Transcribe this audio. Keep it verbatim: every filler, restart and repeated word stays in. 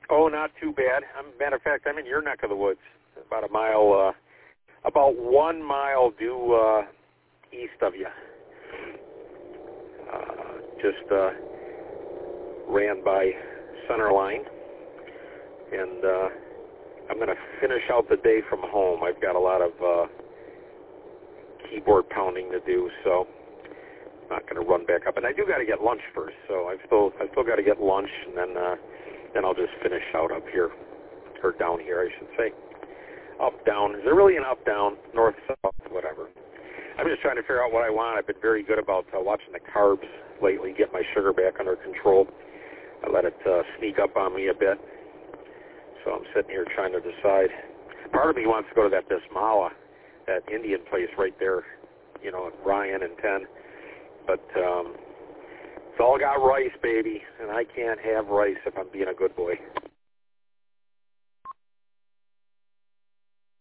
Oh, not too bad. I'm, matter of fact, I'm in your neck of the woods, about a mile, uh, about one mile due uh, east of you. Uh, just uh, ran by center line, and uh, I'm going to finish out the day from home. I've got a lot of uh, keyboard pounding to do, so I'm not going to run back up. And I do got to get lunch first, so I've still I still got to get lunch, and then uh, then I'll just finish out up here, or down here, I should say. Up, down. Is there really an up, down, north, south, whatever? I'm just trying to figure out what I want. I've been very good about uh, watching the carbs lately, get my sugar back under control. I let it uh, sneak up on me a bit. So I'm sitting here trying to decide. Part of me wants to go to that Bismillah, that Indian place right there, you know, at Ryan and ten. But um, it's all got rice, baby, and I can't have rice if I'm being a good boy.